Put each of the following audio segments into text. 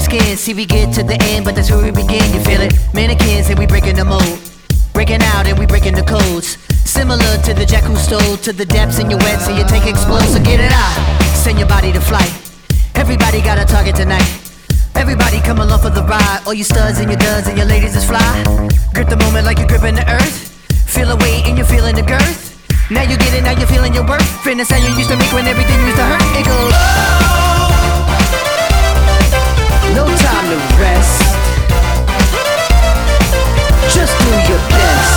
skin. See, we get to the end, but that's where we begin. You feel it? Mannequins and we breaking the mold, breaking out and we breaking the codes. Similar to the jack who stole to the depths in your wet, so you take explode. So get it out, send your body to flight. Everybody got a target tonight. Everybody come along for the ride. All you studs and your duds and your ladies is fly. Grip the moment like you're gripping the earth. Feel a weight and you're feeling the girth. Now you get it, now you're feeling your worth. Friend, the sound you used to make when everything used to hurt. It goes, no time to rest. Just do your best.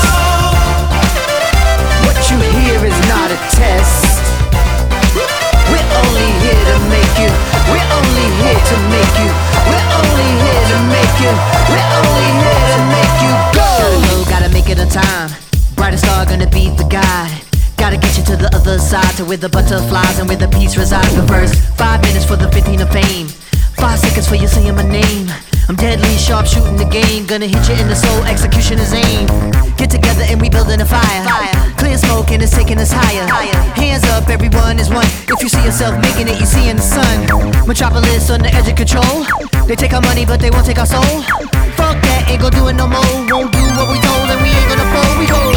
What you hear is not a test. We're only here to make you. We're only here to make you. We're only here to make you. We're only here to make you go. Gotta go, gotta make it on time. Brightest star gonna be the guide. Gotta get you to the other side, to where the butterflies and where the peace resides. But first, 5 minutes for the 15 of fame. 5 seconds for you saying my name. I'm deadly sharp shooting the game. Gonna hit you in the soul, execution is aim. Get together and we building a fire. Clear smoke and it's taking us higher. Hands up, everyone is one. If you see yourself making it, you see in the sun. Metropolis on the edge of control. They take our money but they won't take our soul. Fuck that, ain't gon' do it no more. Won't do what we told and we ain't gonna fold. We go,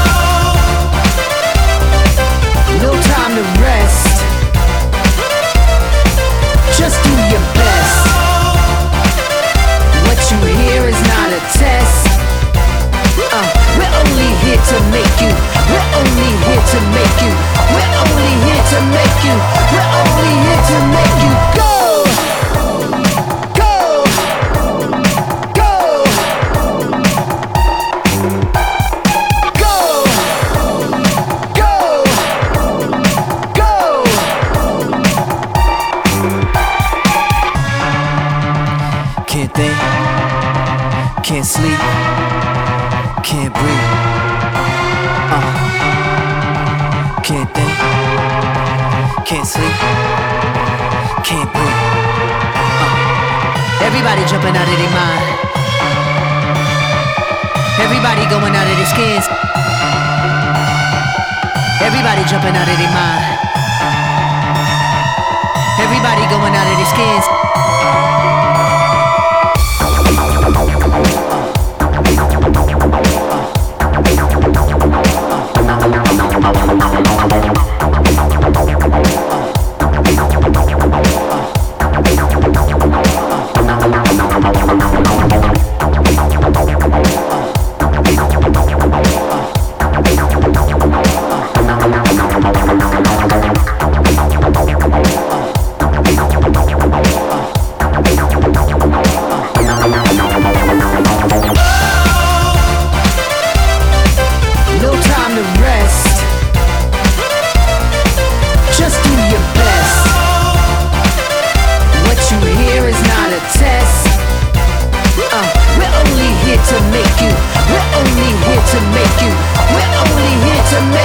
no time to rest. Just do your best. What you hear is not a test. We're only here to make you. We're only here to make you. We're only here to make you. We're only here to make you go. Can't sleep, can't breathe, can't think, can't sleep, can't breathe. Everybody jumping out of their mind. Everybody going out of their skins. Everybody jumping out of their mind. Everybody going out of their skins. To make you, we're only here to make you, we're only here to make